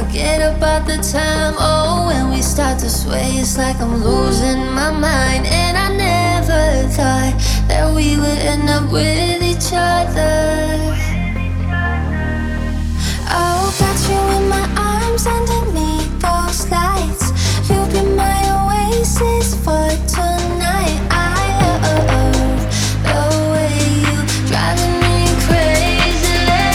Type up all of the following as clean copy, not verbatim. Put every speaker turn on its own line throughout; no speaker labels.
forget about the time. Oh, when we start to sway, it's like I'm losing my mind. And I never thought that we would end up with each other. Oh, got you in my arms underneath those lights. You'll be my oasis for tonight. I love the way you driving me crazy.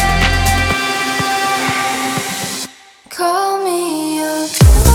Call me up.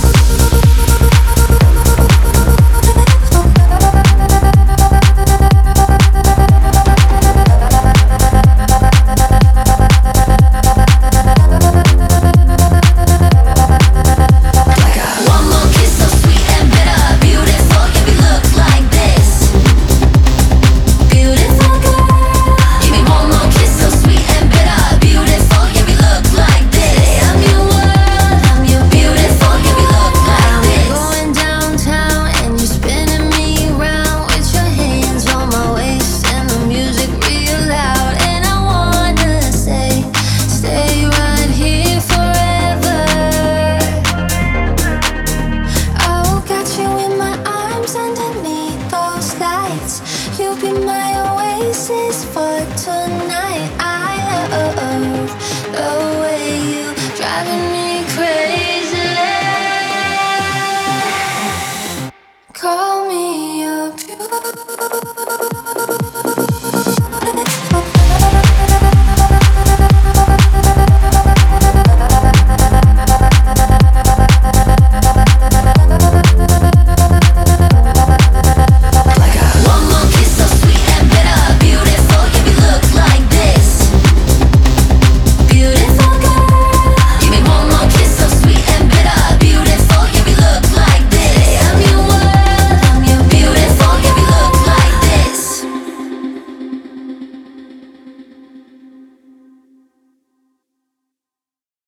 You'll be my oasis for tonight. I love the way you driving me crazy. Call me up.